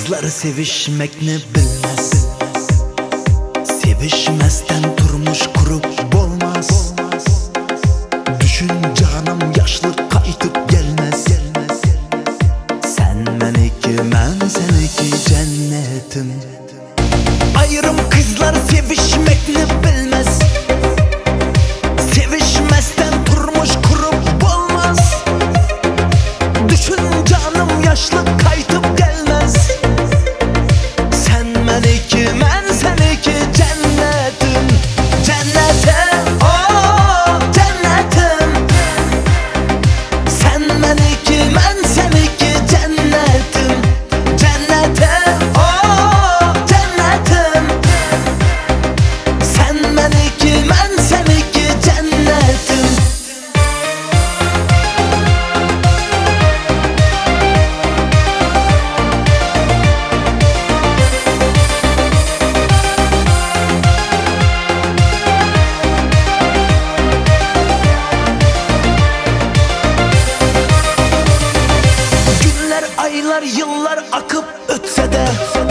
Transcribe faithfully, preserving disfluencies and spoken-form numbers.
kızları sevişmek ne bilmez. Sevişmezden turmuş kurup olmaz. Düşün canım yaşlı kaytıp gelmez. Sen meniki ben seniki cennetim. Ayrım kızlar sevişmek ne bilmez. Sevişmezden turmuş kurup olmaz. Düşün canım yaşlı kaytıp gelmez. Sen meniki ben seniki cennetim. Cennetim oh cennetim. Sen meniki ben seniki cennetim. Cennetim oh cennetim. Sen meniki ben seniki cennetim. Aylar yıllar akıp ötse de